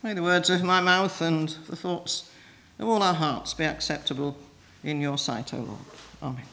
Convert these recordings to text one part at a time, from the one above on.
May the words of my mouth and the thoughts of all our hearts be acceptable in your sight, O Lord. Amen.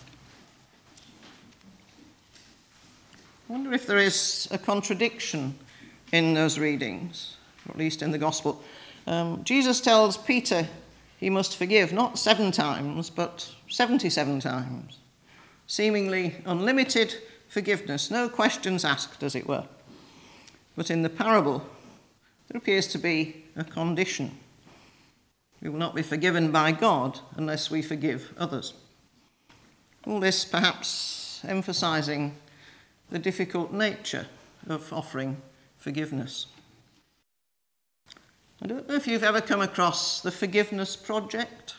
I wonder if there is a contradiction in those readings, or at least in the Gospel. Jesus tells Peter he must forgive not 7 times, but 77 times. Seemingly unlimited forgiveness, no questions asked, as it were. But in the parable, there appears to be a condition. We will not be forgiven by God unless we forgive others. All this perhaps emphasizing the difficult nature of offering forgiveness. I don't know if you've ever come across the Forgiveness Project.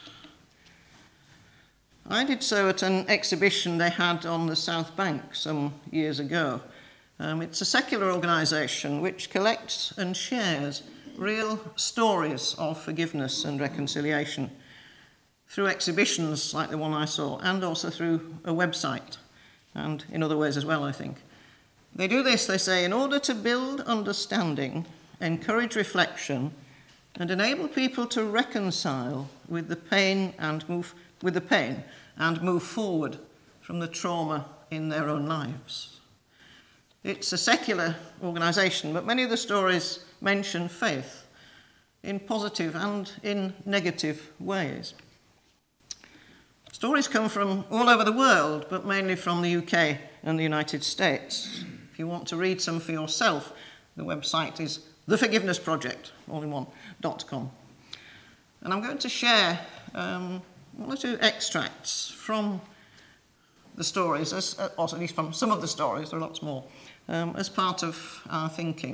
I did so at an exhibition they had on the South Bank some years ago. It's a secular organisation which collects and shares real stories of forgiveness and reconciliation through exhibitions like the one I saw, and also through a website, and in other ways as well, I think. They do this, they say, in order to build understanding, encourage reflection, and enable people to reconcile with the pain and move forward from the trauma in their own lives. It's a secular organisation, but many of the stories mention faith in positive and in negative ways. Stories come from all over the world, but mainly from the UK and the United States. If you want to read some for yourself, the website is theforgivenessproject.com. And I'm going to share one or two extracts from the stories, or at least from some of the stories, there are lots more, as part of our thinking.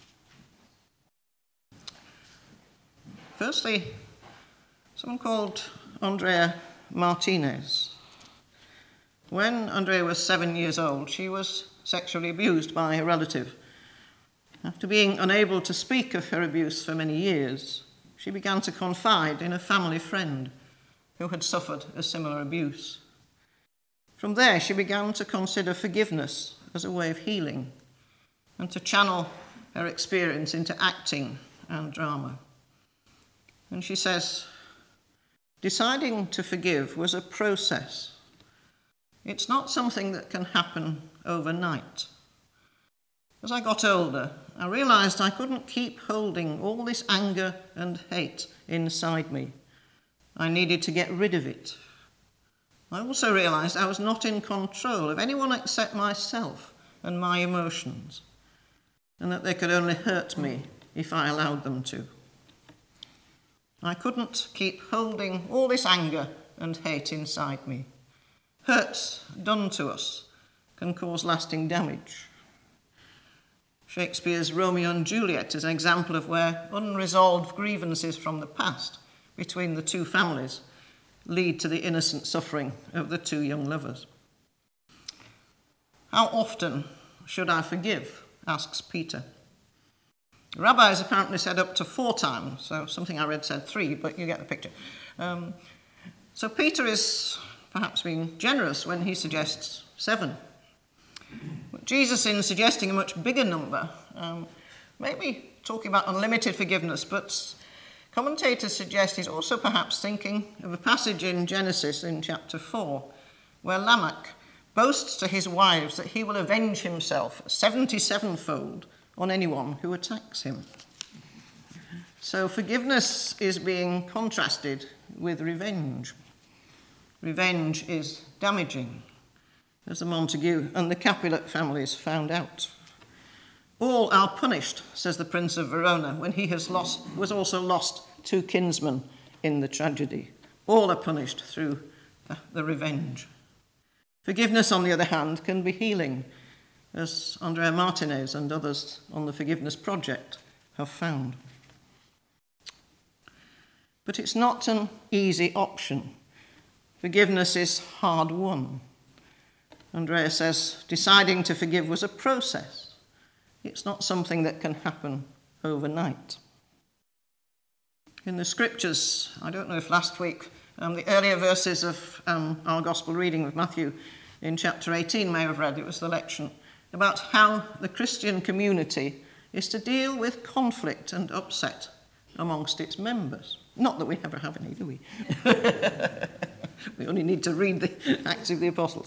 Firstly, someone called Andrea Martinez. When Andrea was 7 years old, she was sexually abused by a relative. After being unable to speak of her abuse for many years, she began to confide in a family friend who had suffered a similar abuse. From there, she began to consider forgiveness as a way of healing and to channel her experience into acting and drama. And she says, deciding to forgive was a process. It's not something that can happen overnight. As I got older, I realized I couldn't keep holding all this anger and hate inside me. I needed to get rid of it. I also realized I was not in control of anyone except myself and my emotions, and that they could only hurt me if I allowed them to. I couldn't keep holding all this anger and hate inside me. Hurts done to us can cause lasting damage. Shakespeare's Romeo and Juliet is an example of where unresolved grievances from the past between the two families lead to the innocent suffering of the two young lovers. How often should I forgive? Asks Peter. The rabbis apparently said up to 4 times, so something I read said 3, but you get the picture. So Peter is perhaps being generous when he suggests 7. But Jesus, in suggesting a much bigger number, maybe talking about unlimited forgiveness, but commentators suggest he's also perhaps thinking of a passage in Genesis in chapter 4, where Lamech boasts to his wives that he will avenge himself 77-fold on anyone who attacks him. So forgiveness is being contrasted with revenge. Revenge is damaging, as the Montague and the Capulet families found out. All are punished, says the Prince of Verona, when he was also lost 2 kinsmen in the tragedy. All are punished through the revenge. Forgiveness, on the other hand, can be healing, as Andrea Martinez and others on the Forgiveness Project have found. But it's not an easy option. Forgiveness is hard won. Andrea says deciding to forgive was a process. It's not something that can happen overnight. In the scriptures, I don't know if last week, the earlier verses of our gospel reading of Matthew in chapter 18 may have read, it was the lection, about how the Christian community is to deal with conflict and upset amongst its members. Not that we never have any, do we? We only need to read the Acts of the Apostles.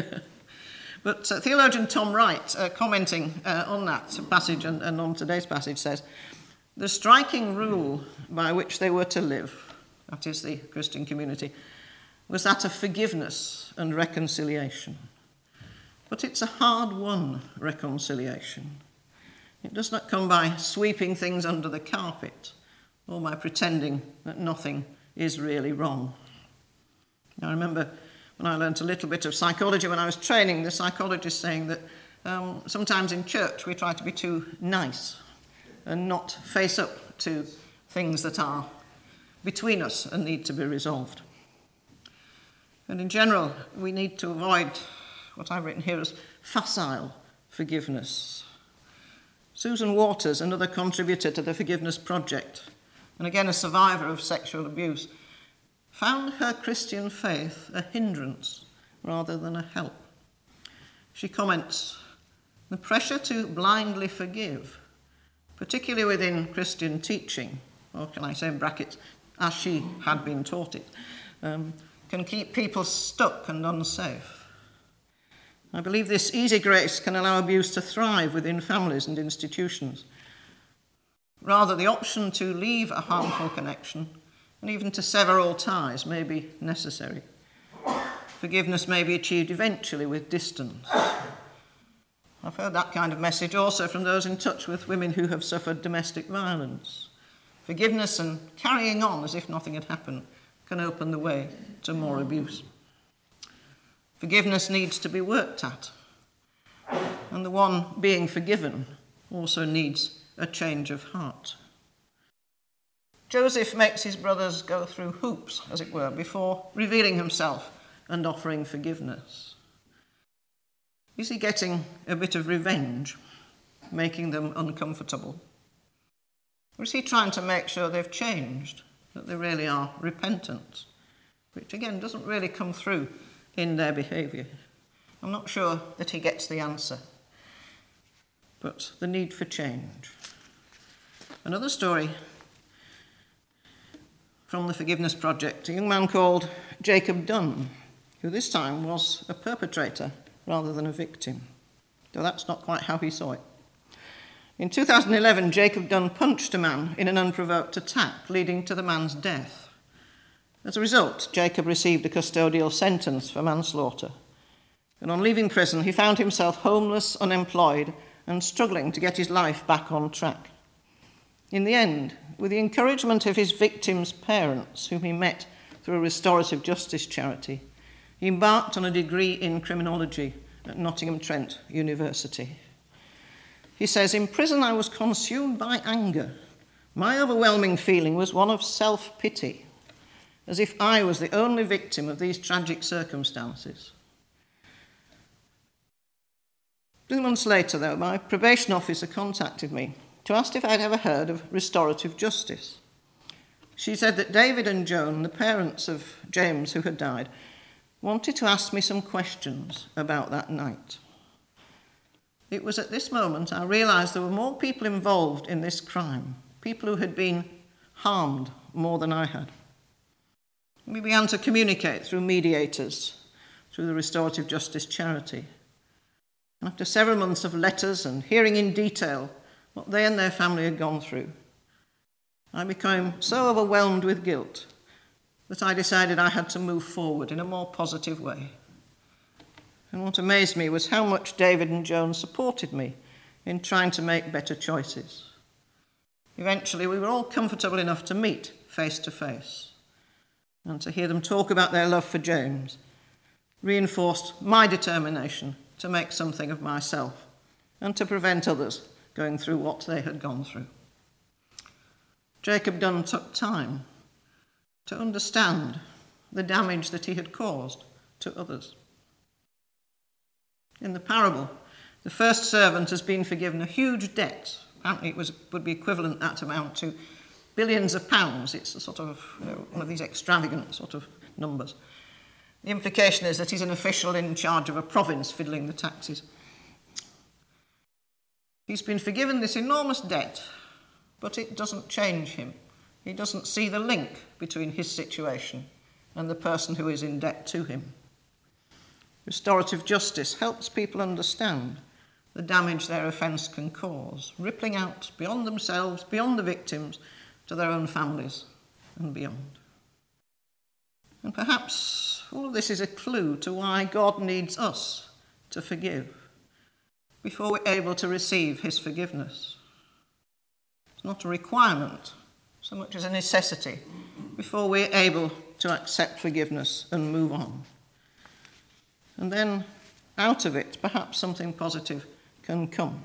But theologian Tom Wright, commenting on that passage and on today's passage, says, "The striking rule by which they were to live," that is the Christian community, "was that of forgiveness and reconciliation. But it's a hard-won reconciliation. It does not come by sweeping things under the carpet or by pretending that nothing is really wrong." I remember when I learnt a little bit of psychology when I was training, the psychologist saying that sometimes in church we try to be too nice and not face up to things that are between us and need to be resolved. And in general, we need to avoid what I've written here as facile forgiveness. Susan Waters, another contributor to the Forgiveness Project, and again a survivor of sexual abuse, found her Christian faith a hindrance rather than a help. She comments, "The pressure to blindly forgive, particularly within Christian teaching, or can I say in brackets, as she had been taught it, can keep people stuck and unsafe. I believe this easy grace can allow abuse to thrive within families and institutions. Rather, the option to leave a harmful connection and even to sever all ties may be necessary. Forgiveness may be achieved eventually with distance." I've heard that kind of message also from those in touch with women who have suffered domestic violence. Forgiveness and carrying on as if nothing had happened can open the way to more abuse. Forgiveness needs to be worked at, and the one being forgiven also needs a change of heart. Joseph makes his brothers go through hoops, as it were, before revealing himself and offering forgiveness. Is he getting a bit of revenge, making them uncomfortable? Or is he trying to make sure they've changed, that they really are repentant, which again doesn't really come through in their behaviour? I'm not sure that he gets the answer, but the need for change. Another story from the Forgiveness Project, a young man called Jacob Dunn, who this time was a perpetrator rather than a victim, though that's not quite how he saw it. In 2011, Jacob Dunn punched a man in an unprovoked attack, leading to the man's death. As a result, Jacob received a custodial sentence for manslaughter, and on leaving prison, he found himself homeless, unemployed, and struggling to get his life back on track. In the end, with the encouragement of his victim's parents, whom he met through a restorative justice charity, he embarked on a degree in criminology at Nottingham Trent University. He says, "In prison I was consumed by anger. My overwhelming feeling was one of self-pity, as if I was the only victim of these tragic circumstances." 2 months later, though, my probation officer contacted me to ask if I'd ever heard of restorative justice. She said that David and Joan, the parents of James who had died, wanted to ask me some questions about that night. It was at this moment I realised there were more people involved in this crime, people who had been harmed more than I had. We began to communicate through mediators, through the Restorative Justice Charity. And after several months of letters and hearing in detail what they and their family had gone through, I became so overwhelmed with guilt that I decided I had to move forward in a more positive way. And what amazed me was how much David and Joan supported me in trying to make better choices. Eventually, we were all comfortable enough to meet face to face, and to hear them talk about their love for James reinforced my determination to make something of myself and to prevent others going through what they had gone through. Jacob Dunn took time to understand the damage that he had caused to others. In the parable, the first servant has been forgiven a huge debt. Apparently it would be equivalent, that amount, to billions of pounds. It's a sort of one of these extravagant sort of numbers. The implication is that he's an official in charge of a province fiddling the taxes. He's been forgiven this enormous debt, but it doesn't change him He doesn't see the link between his situation and the person who is in debt to him. Restorative justice helps people understand the damage their offence can cause, rippling out beyond themselves, beyond the victims, to their own families and beyond. And perhaps all of this is a clue to why God needs us to forgive before we're able to receive his forgiveness. It's not a requirement so much as a necessity before we're able to accept forgiveness and move on. And then out of it, perhaps something positive can come.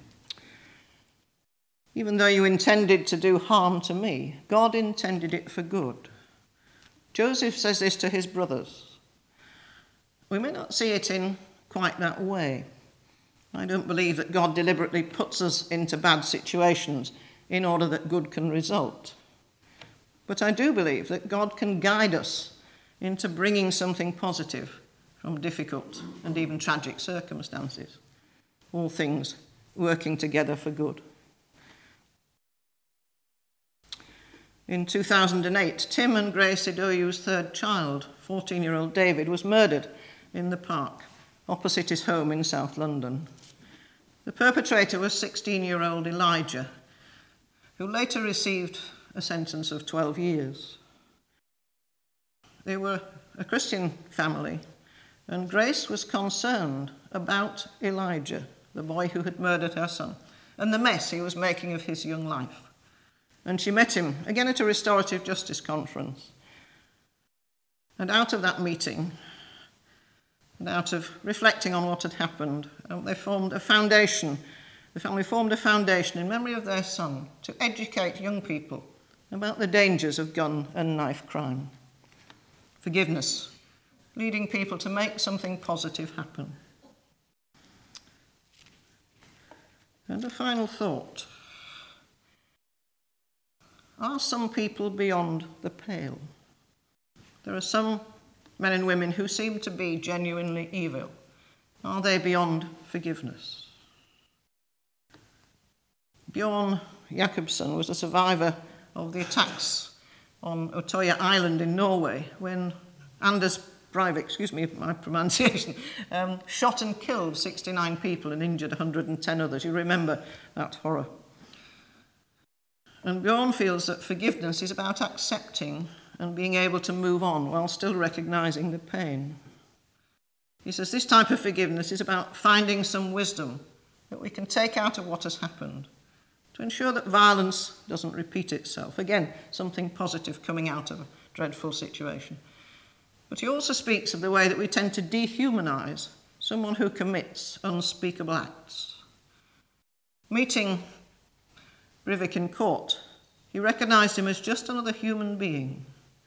Even though you intended to do harm to me, God intended it for good. Joseph says this to his brothers. We may not see it in quite that way. I don't believe that God deliberately puts us into bad situations in order that good can result. But I do believe that God can guide us into bringing something positive from difficult and even tragic circumstances. All things working together for good. In 2008, Tim and Grace Idoyu's third child, 14-year-old David, was murdered in the park opposite his home in South London. The perpetrator was 16-year-old Elijah, who later received a sentence of 12 years. They were a Christian family, and Grace was concerned about Elijah, the boy who had murdered her son, and the mess he was making of his young life. And she met him again at a restorative justice conference. And out of that meeting, and out of reflecting on what had happened, they formed a foundation. The family formed a foundation in memory of their son to educate young people about the dangers of gun and knife crime. Forgiveness, leading people to make something positive happen. And a final thought. Are some people beyond the pale? There are some men and women who seem to be genuinely evil. Are they beyond forgiveness? Bjorn Jakobsen was a survivor of the attacks on Utøya Island in Norway when Anders Breivik, excuse me my pronunciation, shot and killed 69 people and injured 110 others. You remember that horror. And Bjorn feels that forgiveness is about accepting and being able to move on while still recognising the pain. He says this type of forgiveness is about finding some wisdom that we can take out of what has happened to ensure that violence doesn't repeat itself. Again, something positive coming out of a dreadful situation. But he also speaks of the way that we tend to dehumanise someone who commits unspeakable acts. Meeting Breivik in court, he recognised him as just another human being.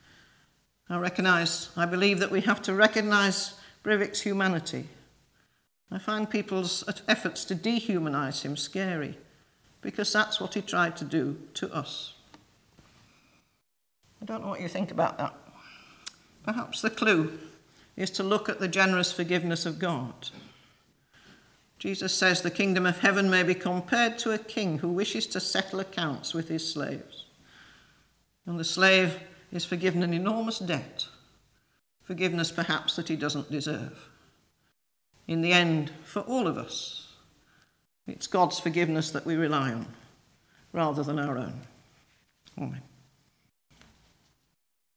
I believe that we have to recognise Breivik's humanity. I find people's efforts to dehumanise him scary, because that's what he tried to do to us. I don't know what you think about that. Perhaps the clue is to look at the generous forgiveness of God. Jesus says the kingdom of heaven may be compared to a king who wishes to settle accounts with his slaves. And the slave is forgiven an enormous debt, forgiveness perhaps that he doesn't deserve. In the end, for all of us, it's God's forgiveness that we rely on, rather than our own. Amen.